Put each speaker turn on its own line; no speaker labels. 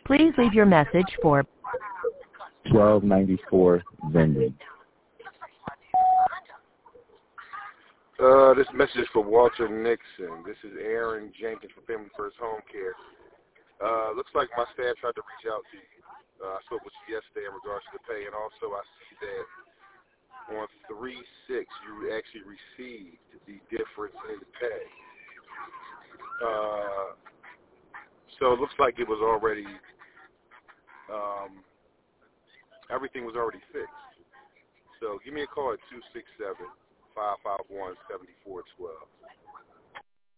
Please leave your message for
1294 vending.
This message is for Walter Nixon. This is Aaron Jenkins from Family First Home Care. Looks like my staff tried to reach out to you. I spoke with you yesterday in regards to the pay, and also I see that on 3/6 you actually received the difference in the pay. So it looks like it was already, everything was already fixed. So give me a call at 267-551-7412.